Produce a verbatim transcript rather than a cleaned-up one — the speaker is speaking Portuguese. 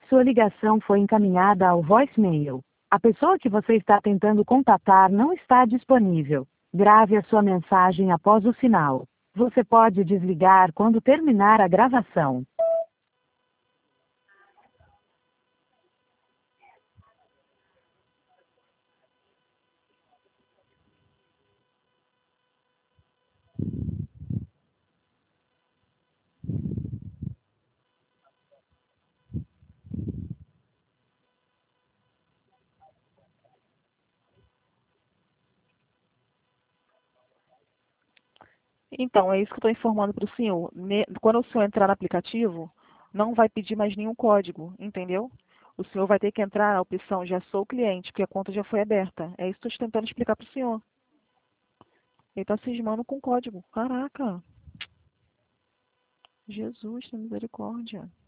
Sua ligação foi encaminhada ao voicemail. A pessoa que você está tentando contatar não está disponível. Grave a sua mensagem após o sinal. Você pode desligar quando terminar a gravação. Então, é isso que eu estou informando para o senhor. Ne- Quando o senhor entrar no aplicativo, não vai pedir mais nenhum código, entendeu? O senhor vai ter que entrar na opção Já sou cliente, porque a conta já foi aberta. É isso que eu estou tentando explicar para o senhor. Ele está cismando com código. Caraca! Jesus, tem misericórdia.